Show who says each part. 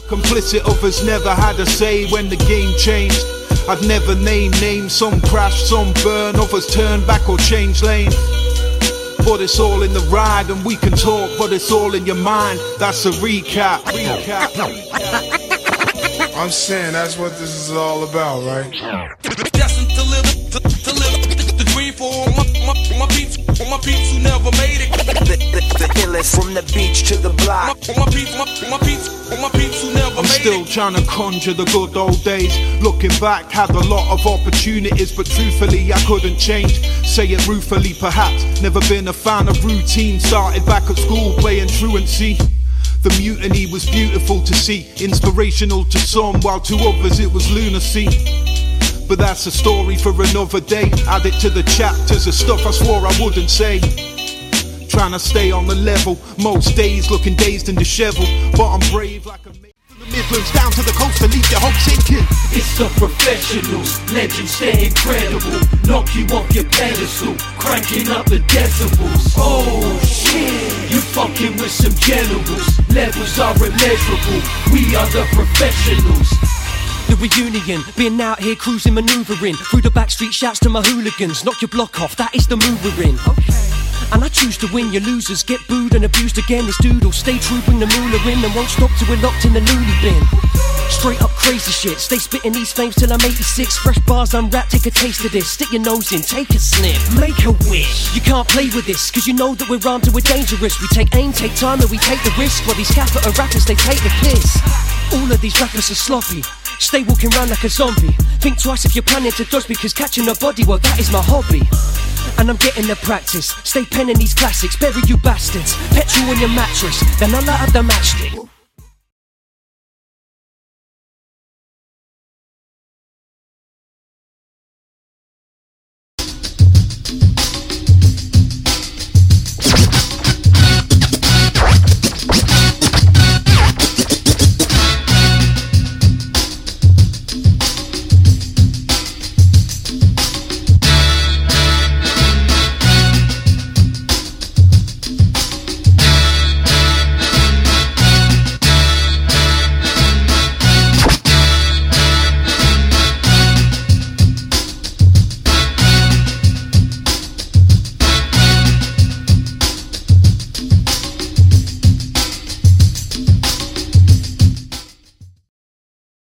Speaker 1: Complicit others never had a say when the game changed. I'd never name names, some crash, some burn, others turn back or change lanes. But it's all in the ride, and we can talk, but it's all in your mind. That's a recap.
Speaker 2: I'm saying that's what this is all about, right?
Speaker 3: Destined to live the dream for all my peeps who never made it.
Speaker 4: The illest from the beach to the block.
Speaker 3: My peeps who never
Speaker 1: I'm
Speaker 3: made
Speaker 1: still
Speaker 3: it.
Speaker 1: trying to conjure the good old days. Looking back, had a lot of opportunities, but truthfully I couldn't change. Say it ruefully perhaps, never been a fan of routine. Started back at school playing truancy. The mutiny was beautiful to see, inspirational to some, while to others it was lunacy. But that's a story for another day. Add it to the chapters of stuff I swore I wouldn't say. Trying to stay on the level, most days looking dazed and disheveled, but I'm brave like a from the Midlands down to the coast to leave your hope sinking.
Speaker 5: It's the professionals, legends stay incredible. Knock you off your pedestal, cranking up the decibels. Oh shit, you fucking with some generals. Levels are immeasurable, we are the professionals.
Speaker 6: The reunion, been out here cruising, manoeuvring through the back street, shouts to my hooligans. Knock your block off, that is the move we're in. And I choose to win, your losers get booed and abused again. This dude'll stay true, bring the moolah in, and won't stop till we're locked in the loony bin. Straight up crazy shit, stay spitting these flames till I'm 86. Fresh bars unwrapped, take a taste of this. Stick your nose in, take a sniff, make a wish. You can't play with this, cause you know that we're armed and we're dangerous. We take aim, take time, and we take the risk. While these capital rappers, they take the piss. All of these rappers are sloppy, stay walking around like a zombie. Think twice if you're planning to dodge me, cause catching a body, well that is my hobby. And I'm getting the practice, stay penning these classics, bury you bastards. Petrol on your mattress, then I light up the matchstick.